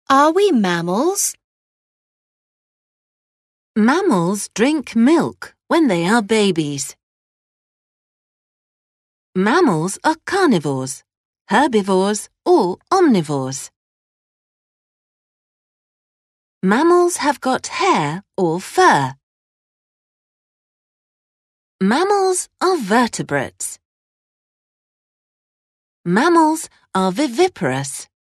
Are we mammals? Mammals drink milk when they are babies. Mammals are carnivores, herbivores or omnivores. Mammals have got hair or fur. Mammals are vertebrates. Mammals are viviparous.